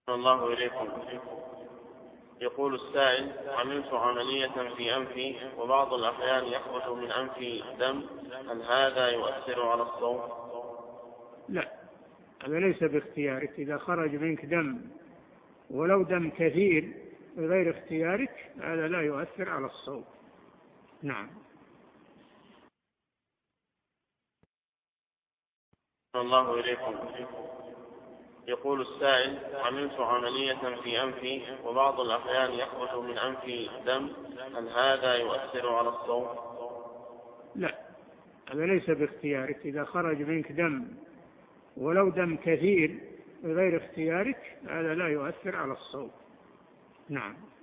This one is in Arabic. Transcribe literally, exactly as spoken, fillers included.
الله إليكم. يقول السائل: عملت عملية في أنفي وبعض الأحيان يخرج من أنفي دم، هل هذا يؤثر على الصوم؟ لا، هذا ليس باختيارك. إذا خرج منك دم ولو دم كثير بغير اختيارك هذا لا يؤثر على الصوم. نعم. الله إليكم. يقول السائل: عملت عملية في أنفي وبعض الأحيان يخرج من أنفي دم، هل هذا يؤثر على الصوم؟ لا، هذا ليس باختيارك. إذا خرج منك دم ولو دم كثير بغير اختيارك هذا لا يؤثر على الصوم. نعم.